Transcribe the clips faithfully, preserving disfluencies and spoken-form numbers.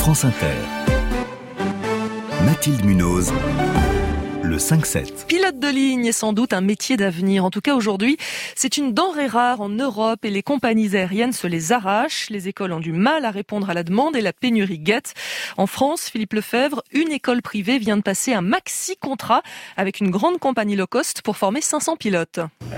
France Inter. Mathilde Munoz. Le cinq sept. Pilote de ligne est sans doute un métier d'avenir. En tout cas, aujourd'hui, c'est une denrée rare en Europe et les compagnies aériennes se les arrachent. Les écoles ont du mal à répondre à la demande et la pénurie guette. En France, Philippe Lefebvre, une école privée vient de passer un maxi-contrat avec une grande compagnie low cost pour former cinq cents pilotes.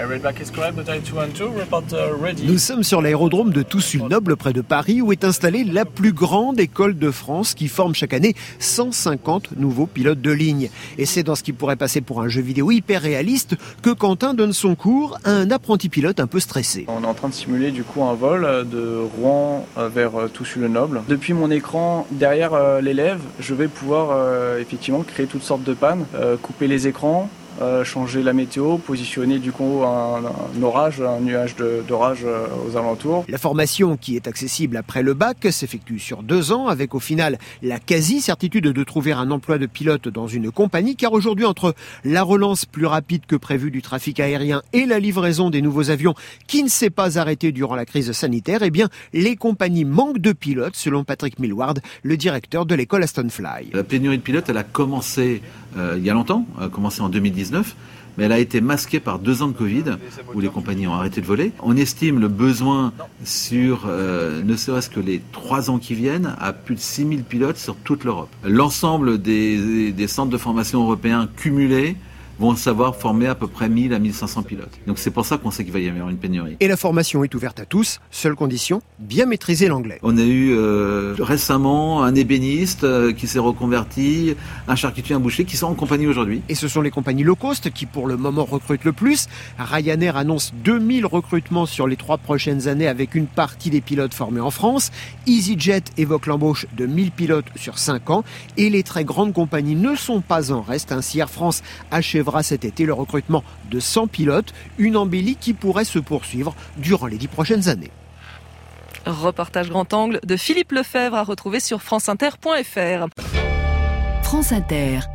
Nous sommes sur l'aérodrome de Toussus-le-Noble près de Paris où est installée la plus grande école de France qui forme chaque année cent cinquante nouveaux pilotes de ligne. Et c'est dans ce qui pourrait passer pour un jeu vidéo hyper réaliste que Quentin donne son cours à un apprenti pilote un peu stressé. On est en train de simuler du coup un vol de Rouen vers Toussus-le-Noble. Depuis mon écran derrière l'élève, je vais pouvoir euh, effectivement créer toutes sortes de pannes, euh, couper les écrans, Euh, changer la météo, positionner du coup un, un orage, un nuage de, d'orage euh, aux alentours. La formation qui est accessible après le bac s'effectue sur deux ans avec au final la quasi-certitude de trouver un emploi de pilote dans une compagnie car aujourd'hui entre la relance plus rapide que prévue du trafic aérien et la livraison des nouveaux avions qui ne s'est pas arrêtée durant la crise sanitaire, eh bien les compagnies manquent de pilotes selon Patrick Millward, le directeur de l'école Aston Fly. La pénurie de pilotes, elle a commencé euh, il y a longtemps, elle a commencé en deux mille dix-neuf, mais elle a été masquée par deux ans de Covid où les compagnies ont arrêté de voler. On estime le besoin sur euh, ne serait-ce que les trois ans qui viennent à plus de six mille pilotes sur toute l'Europe. L'ensemble des, des centres de formation européens cumulés vont savoir former à peu près mille à mille cinq cents pilotes. Donc c'est pour ça qu'on sait qu'il va y avoir une pénurie. Et la formation est ouverte à tous, seule condition, bien maîtriser l'anglais. On a eu euh, récemment un ébéniste euh, qui s'est reconverti, un charcutier, un boucher qui sont en compagnie aujourd'hui. Et ce sont les compagnies low cost qui pour le moment recrutent le plus. Ryanair annonce deux mille recrutements sur les trois prochaines années avec une partie des pilotes formés en France. EasyJet évoque l'embauche de mille pilotes sur cinq ans. Et les très grandes compagnies ne sont pas en reste. Ainsi Air France achève cet été le recrutement de cent pilotes, une embellie qui pourrait se poursuivre durant les dix prochaines années. Reportage grand angle de Philippe Lefebvre à retrouver sur franceinter point f r. France Inter.